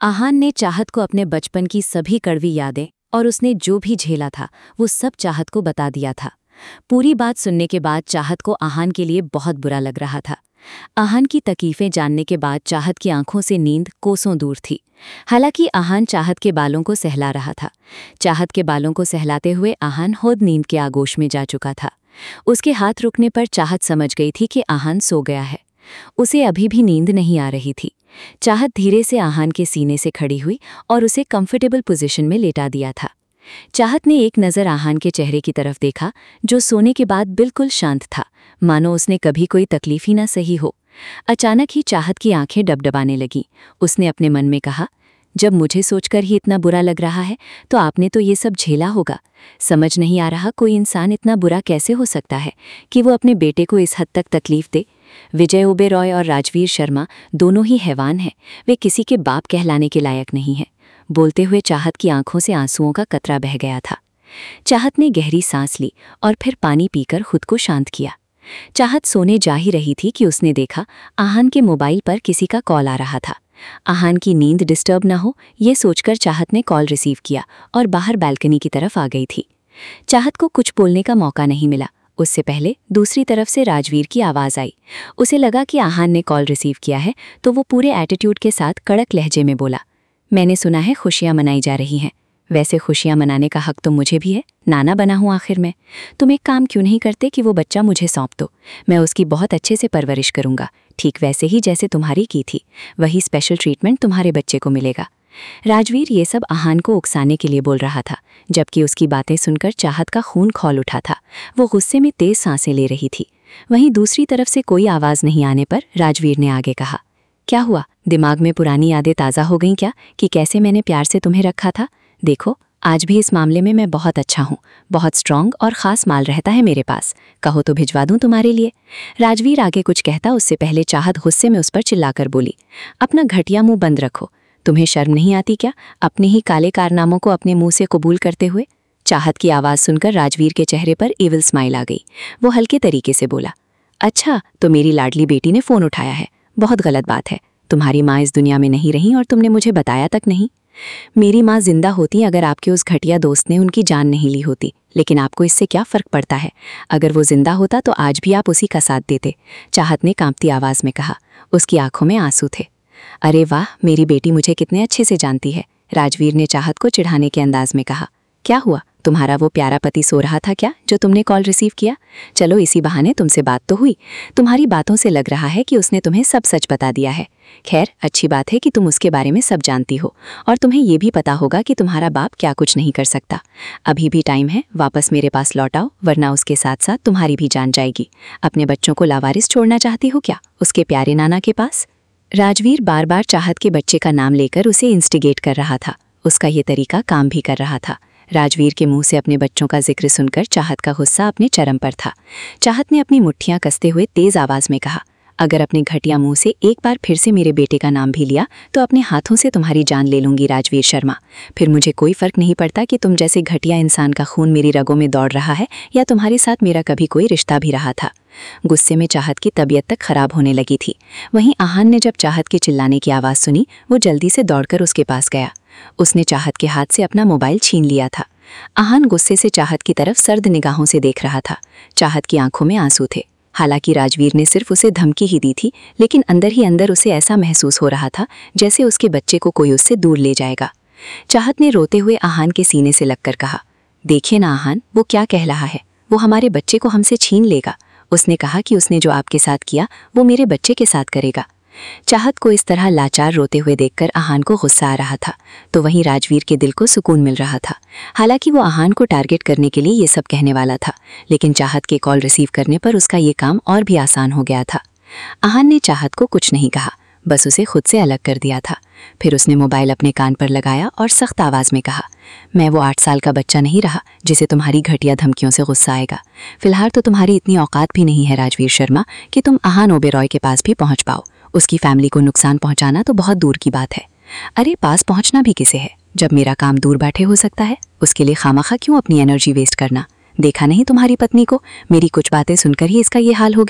आहान ने चाहत को अपने बचपन की सभी कड़वी यादें और उसने जो भी झेला था वो सब चाहत को बता दिया था। पूरी बात सुनने के बाद चाहत को आहान के लिए बहुत बुरा लग रहा था। आहान की तकलीफें जानने के बाद चाहत की आंखों से नींद कोसों दूर थी। हालांकि आहान चाहत के बालों को सहला रहा था। चाहत के बालों को सहलाते हुए आहान खुद नींद के आगोश में जा चुका था। उसके हाथ रुकने पर चाहत समझ गई थी कि आहान सो गया है। उसे अभी भी नींद नहीं आ रही थी। चाहत धीरे से आहान के सीने से खड़ी हुई और उसे कंफर्टेबल पोजीशन में लेटा दिया था। चाहत ने एक नज़र आहान के चेहरे की तरफ देखा, जो सोने के बाद बिल्कुल शांत था, मानो उसने कभी कोई तकलीफ ही ना सही हो। अचानक ही चाहत की आंखें डबडबाने लगीं। उसने अपने मन में कहा, जब मुझे सोचकर ही इतना बुरा लग रहा है तो आपने तो ये सब झेला होगा। समझ नहीं आ रहा कोई इंसान इतना बुरा कैसे हो सकता है कि वो अपने बेटे को इस हद तक तकलीफ दे। विजय ओबेरॉय और राजवीर शर्मा दोनों ही हैवान हैं। वे किसी के बाप कहलाने के लायक नहीं हैं। बोलते हुए चाहत की आंखों से आंसुओं का कतरा बह गया था। चाहत ने गहरी सांस ली और फिर पानी पीकर खुद को शांत किया। चाहत सोने जा ही रही थी कि उसने देखा आहान के मोबाइल पर किसी का कॉल आ रहा था। आहान की नींद डिस्टर्ब ना हो, ये सोचकर चाहत ने कॉल रिसीव किया और बाहर बालकनी की तरफ आ गई थी। चाहत को कुछ बोलने का मौका नहीं मिला। उससे पहले दूसरी तरफ से राजवीर की आवाज़ आई। उसे लगा कि आहान ने कॉल रिसीव किया है, तो वो पूरे एटीट्यूड के साथ कड़क लहजे में बोला, मैंने सुना है खुशियाँ मनाई जा रही हैं। वैसे खुशियाँ मनाने का हक तो मुझे भी है, नाना बना हूँ आखिर में। तुम एक काम क्यों नहीं करते कि वो बच्चा मुझे सौंप दो। मैं उसकी बहुत अच्छे से परवरिश करूँगा, ठीक वैसे ही जैसे तुम्हारी की थी। वही स्पेशल ट्रीटमेंट तुम्हारे बच्चे को मिलेगा। राजवीर ये सब आहान को उकसाने के लिए बोल रहा था, जबकि उसकी बातें सुनकर चाहत का खून खौल उठा था। वो गुस्से में तेज सांसें ले रही थी। वहीं दूसरी तरफ से कोई आवाज़ नहीं आने पर राजवीर ने आगे कहा, क्या हुआ? दिमाग में पुरानी यादें ताज़ा हो गईं क्या कि कैसे मैंने प्यार से तुम्हें रखा था? देखो, आज भी इस मामले में मैं बहुत अच्छा हूँ। बहुत स्ट्रॉन्ग और ख़ास माल रहता है मेरे पास। कहो तो भिजवा दूँ तुम्हारे लिए। राजवीर आगे कुछ कहता उससे पहले चाहत गुस्से में उस पर चिल्लाकर बोली, अपना घटिया मुंह बंद रखो। तुम्हें शर्म नहीं आती क्या अपने ही काले कारनामों को अपने मुंह से कबूल करते हुए? चाहत की आवाज़ सुनकर राजवीर के चेहरे पर इविल स्माइल आ गई। वो हल्के तरीके से बोला, अच्छा तो मेरी लाडली बेटी ने फ़ोन उठाया है। बहुत गलत बात है। तुम्हारी माँ इस दुनिया में नहीं रही और तुमने मुझे बताया तक नहीं। मेरी माँ जिंदा होती अगर आपके उस घटिया दोस्त ने उनकी जान नहीं ली होती, लेकिन आपको इससे क्या फ़र्क पड़ता है? अगर वो जिंदा होता तो आज भी आप उसी का साथ देते। चाहत ने कांपती आवाज़ में कहा। उसकी आंखों में आंसू थे। अरे वाह, मेरी बेटी मुझे कितने अच्छे से जानती है। राजवीर ने चाहत को चिढ़ाने के अंदाज में कहा, क्या हुआ? तुम्हारा वो प्यारा पति सो रहा था क्या जो तुमने कॉल रिसीव किया? चलो इसी बहाने तुमसे बात तो हुई। तुम्हारी बातों से लग रहा है कि उसने तुम्हें सब सच बता दिया है। खैर, अच्छी बात है कि तुम उसके बारे में सब जानती हो और तुम्हें ये भी पता होगा कि तुम्हारा बाप क्या कुछ नहीं कर सकता। अभी भी टाइम है, वापस मेरे पास लौट आओ, वरना उसके साथ साथ तुम्हारी भी जान जाएगी। अपने बच्चों को लावारिस छोड़ना चाहती हो क्या उसके प्यारे नाना के पास? राजवीर बार बार चाहत के बच्चे का नाम लेकर उसे इंस्टिगेट कर रहा था। उसका ये तरीका काम भी कर रहा था। राजवीर के मुंह से अपने बच्चों का जिक्र सुनकर चाहत का गुस्सा अपने चरम पर था। चाहत ने अपनी मुट्ठियां कसते हुए तेज आवाज में कहा, अगर अपने घटिया मुंह से एक बार फिर से मेरे बेटे का नाम भी लिया तो अपने हाथों से तुम्हारी जान ले लूंगी राजवीर शर्मा। फिर मुझे कोई फर्क नहीं पड़ता कि तुम जैसे घटिया इंसान का खून मेरी रगों में दौड़ रहा है या तुम्हारे साथ मेरा कभी कोई रिश्ता भी रहा था। गुस्से में चाहत की तबीयत तक खराब होने लगी थी। वहीं आहान ने जब चाहत के चिल्लाने की आवाज़ सुनी, वो जल्दी से दौड़कर उसके पास गया। उसने चाहत के हाथ से अपना मोबाइल छीन लिया था। आहान गुस्से से चाहत की तरफ सर्द निगाहों से देख रहा था। चाहत की आंखों में आंसू थे। हालांकि राजवीर ने सिर्फ उसे धमकी ही दी थी, लेकिन अंदर ही अंदर उसे ऐसा महसूस हो रहा था जैसे उसके बच्चे को कोई उससे दूर ले जाएगा। चाहत ने रोते हुए आहान के सीने से लगकर कहा, देखिए ना आहान, वो क्या कह रहा है। वो हमारे बच्चे को हमसे छीन लेगा। उसने कहा कि उसने जो आपके साथ किया वो मेरे बच्चे के साथ करेगा। चाहत को इस तरह लाचार रोते हुए देखकर आहान को गुस्सा आ रहा था, तो वहीं राजवीर के दिल को सुकून मिल रहा था। हालांकि वो आहान को टारगेट करने के लिए ये सब कहने वाला था, लेकिन चाहत के कॉल रिसीव करने पर उसका ये काम और भी आसान हो गया था। आहान ने चाहत को कुछ नहीं कहा, बस उसे खुद से अलग कर दिया था। फिर उसने मोबाइल अपने कान पर लगाया और सख्त आवाज़ में कहा, मैं वो 8 साल का बच्चा नहीं रहा जिसे तुम्हारी घटिया धमकियों से गुस्सा आएगा। फिलहाल तो तुम्हारी इतनी औकात भी नहीं है राजवीर शर्मा कि तुम आहान ओबेरॉय के पास भी पहुंच पाओ। उसकी फैमिली को नुकसान पहुंचाना तो बहुत दूर की बात है। अरे पास पहुंचना भी किसे है, जब मेरा काम दूर बैठे हो सकता है। उसके लिए खामखा क्यों अपनी एनर्जी वेस्ट करना? देखा नहीं तुम्हारी पत्नी को? मेरी कुछ बातें सुनकर ही इसका ये हाल हो गया है।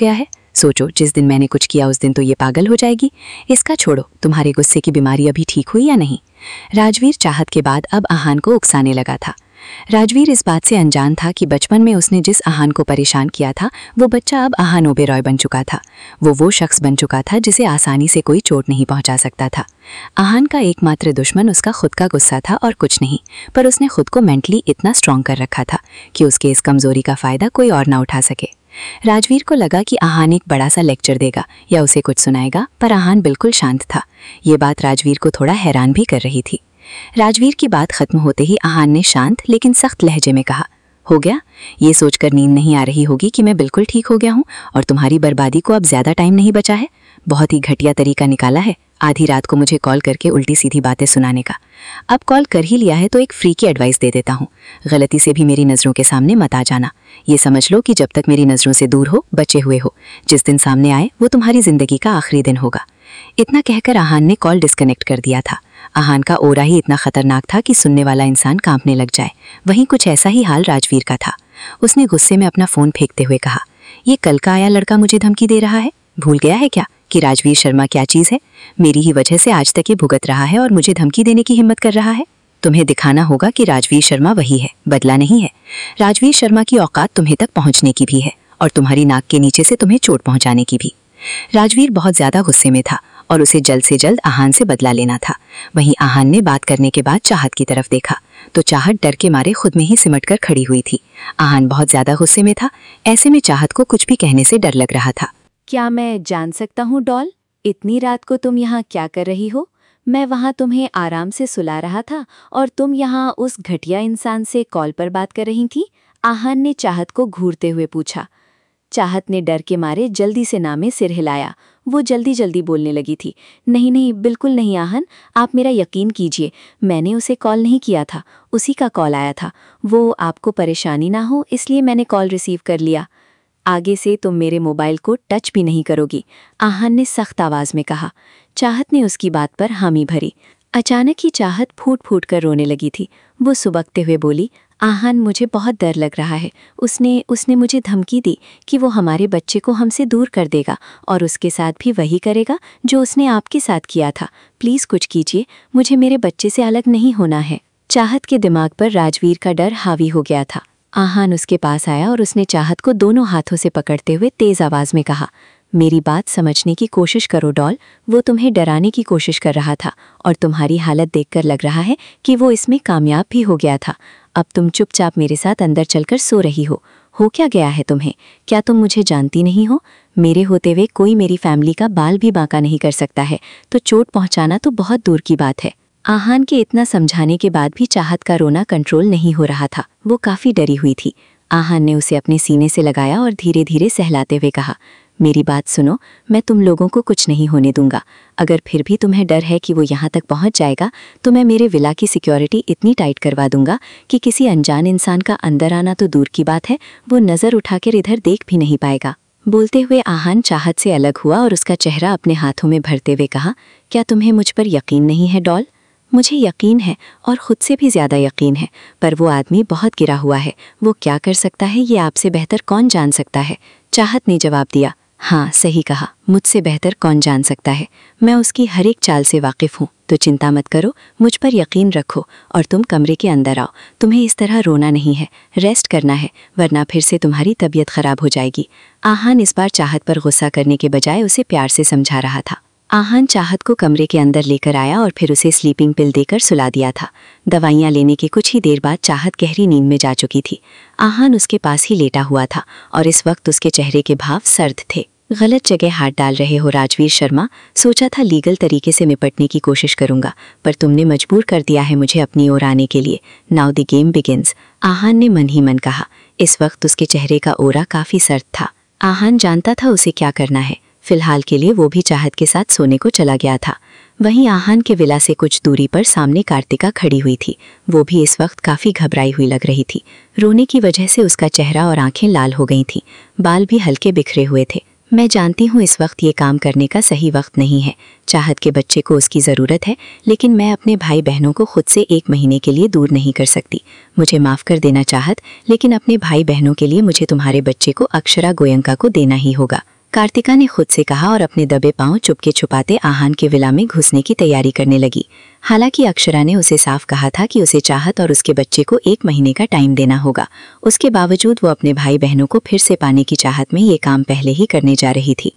सोचो, जिस दिन मैंने कुछ किया उस दिन तो ये पागल हो जाएगी। इसका छोड़ो, तुम्हारे गुस्से की बीमारी अभी ठीक हुई या नहीं? राजवीर चाहत के बाद अब आहान को उकसाने लगा था। राजवीर इस बात से अनजान था कि बचपन में उसने जिस आहान को परेशान किया था वो बच्चा अब आहान ओबेरॉय बन चुका था। वो शख्स बन चुका था जिसे आसानी से कोई चोट नहीं पहुंचा सकता था। आहान का एकमात्र दुश्मन उसका खुद का गुस्सा था और कुछ नहीं, पर उसने खुद को मेंटली इतना स्ट्रांग कर रखा था कि उसके इस कमजोरी का फायदा कोई और ना उठा सके। राजवीर को लगा कि आहान एक बड़ा सा लेक्चर देगा या उसे कुछ सुनाएगा, पर आहान बिल्कुल शांत था। ये बात राजवीर को थोड़ा हैरान भी कर रही थी। राजवीर की बात खत्म होते ही आहान ने शांत लेकिन सख्त लहजे में कहा, हो गया? ये सोचकर नींद नहीं आ रही होगी कि मैं बिल्कुल ठीक हो गया हूँ और तुम्हारी बर्बादी को अब ज्यादा टाइम नहीं बचा है। बहुत ही घटिया तरीका निकाला है आधी रात को मुझे कॉल करके उल्टी सीधी बातें सुनाने का। अब कॉल कर ही लिया है तो एक फ्री की एडवाइस दे देता हूँ, गलती से भी मेरी नज़रों के सामने मत आ जाना। ये समझ लो कि जब तक मेरी नज़रों से दूर हो, बचे हुए हो, जिस दिन सामने आए वो तुम्हारी जिंदगी का आखिरी दिन होगा। इतना कहकर आहान ने कॉल डिस्कनेक्ट कर दिया था। आहान का ओरा ही इतना खतरनाक था कि सुनने वाला इंसान कांपने लग जाए। वहीं कुछ ऐसा ही हाल राजवीर का था। उसने गुस्से में अपना फोन फेंकते हुए कहा, ये कल का आया लड़का मुझे धमकी दे रहा है? भूल गया है क्या कि राजवीर शर्मा क्या चीज़ है? मेरी ही वजह से आज तक ये भुगत रहा है और मुझे धमकी देने की हिम्मत कर रहा है। तुम्हें दिखाना होगा कि राजवीर शर्मा वही है, बदला नहीं है। राजवीर शर्मा की औकात तुम्हें तक पहुंचने की भी है और तुम्हारी नाक के नीचे से तुम्हें चोट पहुंचाने की भी। राजवीर बहुत ज्यादा गुस्से में था और उसे जल्द से जल्द आहान से बदला लेना था। वहीं आहान ने बात करने के बाद चाहत की तरफ देखा तो चाहत डर के मारे खुद में ही सिमट कर खड़ी हुई थी। आहान बहुत ज्यादा गुस्से में था, ऐसे में चाहत को कुछ भी कहने से डर लग रहा था। क्या मैं जान सकता हूँ डॉल, इतनी रात को तुम यहाँ क्या कर रही हो? मैं वहाँ तुम्हें आराम से सुला रहा था और तुम यहाँ उस घटिया इंसान से कॉल पर बात कर रही थी। आहान ने चाहत को घूरते हुए पूछा। चाहत ने डर के मारे जल्दी से ना में सिर हिलाया। वो जल्दी जल्दी बोलने लगी थी, नहीं नहीं, बिल्कुल नहीं आहान, आप मेरा यकीन कीजिए, मैंने उसे कॉल नहीं किया था, उसी का कॉल आया था। वो आपको परेशानी ना हो इसलिए मैंने कॉल रिसीव कर लिया। आगे से तुम मेरे मोबाइल को टच भी नहीं करोगी, आहान ने सख्त आवाज में कहा। चाहत ने उसकी बात पर हामी भरी। अचानक ही चाहत फूट फूट कर रोने लगी थी। वो सुबकते हुए बोली, आहान, मुझे बहुत डर लग रहा है। उसने मुझे धमकी दी कि वो हमारे बच्चे को हमसे दूर कर देगा और उसके साथ भी वही करेगा जो उसने आपके साथ किया था। प्लीज़ कुछ कीजिए, मुझे मेरे बच्चे से अलग नहीं होना है। चाहत के दिमाग पर राजवीर का डर हावी हो गया था। आहान उसके पास आया और उसने चाहत को दोनों हाथों से पकड़ते हुए तेज आवाज में कहा, मेरी बात समझने की कोशिश करो डॉल, वो तुम्हें डराने की कोशिश कर रहा था और तुम्हारी हालत देखकर लग रहा है कि वो इसमें कामयाब भी हो गया था। अब तुम चुपचाप मेरे साथ अंदर चलकर सो रही हो क्या गया है तुम्हें? क्या तुम मुझे जानती नहीं हो? मेरे होते हुए कोई मेरी फैमिली का बाल भी बांका नहीं कर सकता है, तो चोट पहुंचाना तो बहुत दूर की बात है। आहान के इतना समझाने के बाद भी चाहत का रोना कंट्रोल नहीं हो रहा था। वो काफी डरी हुई थी। आहान ने उसे अपने सीने से लगाया और धीरे धीरे सहलाते हुए कहा, मेरी बात सुनो, मैं तुम लोगों को कुछ नहीं होने दूंगा। अगर फिर भी तुम्हें डर है कि वो यहाँ तक पहुँच जाएगा तो मैं मेरे विला की सिक्योरिटी इतनी टाइट करवा दूंगा कि किसी अनजान इंसान का अंदर आना तो दूर की बात है, वो नज़र उठाकर इधर देख भी नहीं पाएगा। बोलते हुए आहान चाहत से अलग हुआ और उसका चेहरा अपने हाथों में भरते हुए कहा, क्या तुम्हें मुझ पर यकीन नहीं है डॉल? मुझे यकीन है और खुद से भी ज़्यादा यकीन है, पर वो आदमी बहुत गिरा हुआ है। वो क्या कर सकता है ये आपसे बेहतर कौन जान सकता है? चाहत ने जवाब दिया, हाँ सही कहा, मुझसे बेहतर कौन जान सकता है। मैं उसकी हर एक चाल से वाकिफ़ हूँ, तो चिंता मत करो, मुझ पर यकीन रखो और तुम कमरे के अंदर आओ। तुम्हें इस तरह रोना नहीं है, रेस्ट करना है, वरना फिर से तुम्हारी तबीयत खराब हो जाएगी। आहान इस बार चाहत पर गुस्सा करने के बजाय उसे प्यार से समझा रहा था। आहान चाहत को कमरे के अंदर लेकर आया और फिर उसे स्लीपिंग पिल देकर सुला दिया था। दवाइयाँ लेने के कुछ ही देर बाद चाहत गहरी नींद में जा चुकी थी। आहान उसके पास ही लेटा हुआ था और इस वक्त उसके चेहरे के भाव सर्द थे। गलत जगह हाथ डाल रहे हो राजवीर शर्मा, सोचा था लीगल तरीके से निपटने की कोशिश करूंगा, पर तुमने मजबूर कर दिया है मुझे अपनी ओर आने के लिए। Now the game begins, Aahan ने मन ही मन कहा। इस वक्त उसके चेहरे का ओरा काफी सर्द था। आहान जानता था उसे क्या करना है। फिलहाल के लिए वो भी चाहत के साथ सोने को चला गया था। वहीं आहान के विला से कुछ दूरी पर सामने कार्तिका खड़ी हुई थी। वो भी इस वक्त काफी घबराई हुई लग रही थी। रोने की वजह से उसका चेहरा और आंखें लाल हो गई थीं। बाल भी हल्के बिखरे हुए थे। मैं जानती हूँ इस वक्त ये काम करने का सही वक्त नहीं है। चाहत के बच्चे को उसकी ज़रूरत है, लेकिन मैं अपने भाई बहनों को खुद से 1 महीने के लिए दूर नहीं कर सकती। मुझे माफ़ कर देना चाहत, लेकिन अपने भाई बहनों के लिए मुझे तुम्हारे बच्चे को अक्षरा गोयंका को देना ही होगा। कार्तिका ने खुद से कहा और अपने दबे पांव चुपके छुपाते आहान के विला में घुसने की तैयारी करने लगी। हालांकि अक्षरा ने उसे साफ कहा था कि उसे चाहत और उसके बच्चे को 1 महीने का टाइम देना होगा। उसके बावजूद वो अपने भाई बहनों को फिर से पाने की चाहत में ये काम पहले ही करने जा रही थी।